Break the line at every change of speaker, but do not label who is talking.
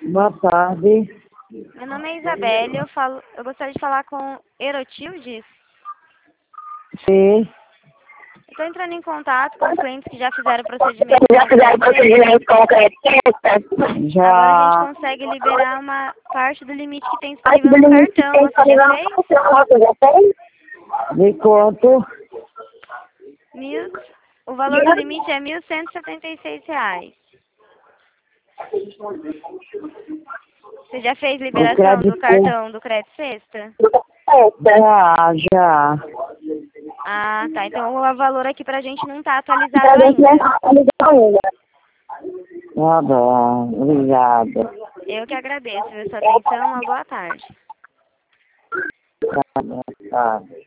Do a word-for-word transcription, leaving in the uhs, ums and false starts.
Boa tarde.
Meu nome é Isabelle, eu, falo, eu gostaria de falar com Erotildes.
Sim.
Estou entrando em contato com clientes que já fizeram procedimento
Já
com
fizeram
o
procedimento com o Já.
Agora a gente consegue liberar uma parte do limite que tem
Parte
disponível
do
no
limite que
cartão.
tem
Você já
disponível
fez?
no cartão, você já fez? De quanto?
Mil... O valor do limite é mil cento e setenta e seis reais. Você já fez liberação do cartão do Crédito Sexta?
Já, já.
Ah, tá. Então o valor aqui pra gente não tá atualizado ainda.
Tá bom, obrigada.
Eu que agradeço a sua atenção. Uma boa tarde.
Tá bom, tá.